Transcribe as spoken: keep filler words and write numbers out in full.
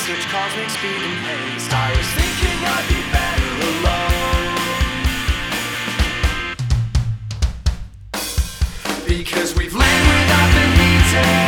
research, cosmic speed and haste. I was thinking I'd be better alone, because we've landed without the need to